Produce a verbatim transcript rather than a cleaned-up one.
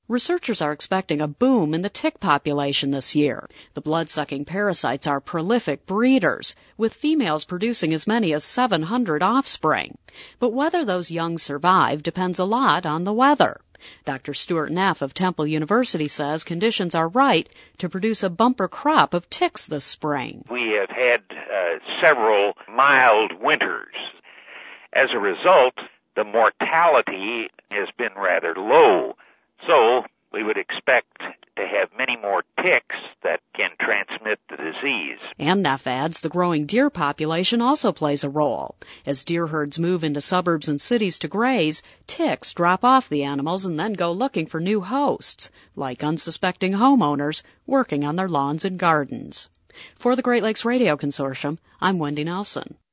Researchers are expecting a boom in the tick population this year. The blood-sucking parasites are prolific breeders, with females producing as many as seven hundred offspring. But whether those young survive depends a lot on the weather. Doctor Stuart Neff of Temple University says conditions are right to produce a bumper crop of ticks this spring. We have had uh, several mild winters. As a result, the mortality has been rather low. So we would expect to have many more ticks that can transmit the disease. And Neff adds the growing deer population also plays a role. As deer herds move into suburbs and cities to graze, ticks drop off the animals and then go looking for new hosts, like unsuspecting homeowners working on their lawns and gardens. For the Great Lakes Radio Consortium, I'm Wendy Nelson.